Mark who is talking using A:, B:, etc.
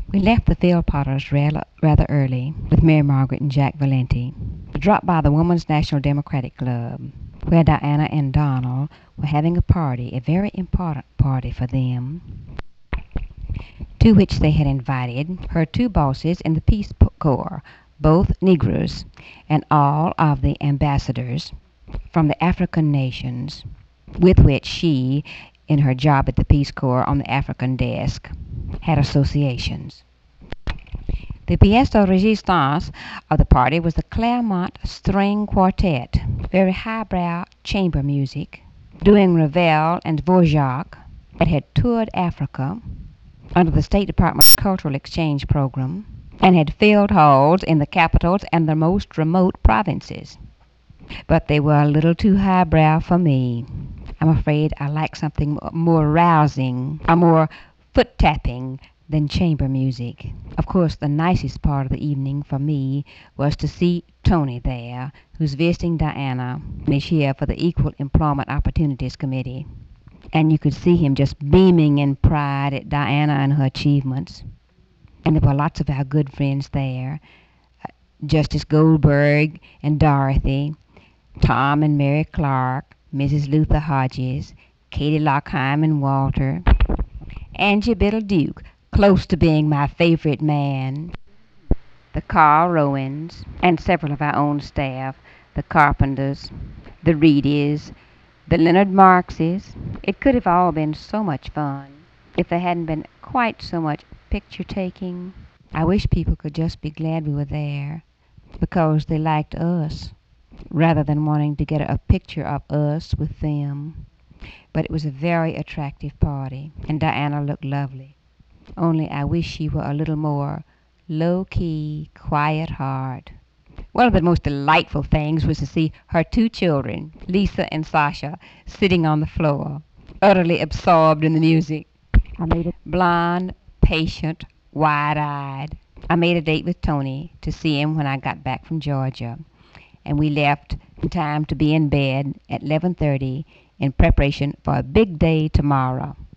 A: We left the Philpotters rather early with Mary Margaret and Jack Valenti to drop by the Women's National Democratic Club, where Diana and Donald were having a party, a very important party for them, to which they had invited her two bosses in the Peace Corps, both Negroes, and all of the ambassadors from the African nations with which she, in her job at the Peace Corps on the African desk, had associations. The pièce de résistance of the party was the Claremont String Quartet, very highbrow chamber music, doing Ravel and Dvorak, that had toured Africa under the State Department's Cultural Exchange Program and had filled halls in the capitals and the most remote provinces. But they were a little too highbrow for me. I'm afraid I like something more rousing, or more foot-tapping than chamber music. Of course, the nicest part of the evening for me was to see Tony there, who's visiting Diana this year for the Equal Employment Opportunities Committee. And you could see him just beaming in pride at Diana and her achievements. And there were lots of our good friends there. Justice Goldberg and Dorothy, Tom and Mary Clark, Mrs. Luther Hodges, Katie Lockheim and Walter, Angie Biddle Duke, close to being my favorite man, the Carl Rowans, and several of our own staff, the Carpenters, the Reedys, the Leonard Markses. It could have all been so much fun if there hadn't been quite so much picture taking. I wish people could just be glad we were there because they liked us rather than wanting to get a picture of us with them. But it was a very attractive party, and Diana looked lovely. Only I wish she were a little more low-key, quiet heart. One of the most delightful things was to see her two children, Lisa and Sasha, sitting on the floor, utterly absorbed in the music. Blonde, patient, wide-eyed. I made a date with Tony to see him when I got back from Georgia, and we left in time to be in bed at 11:30 in preparation for a big day tomorrow.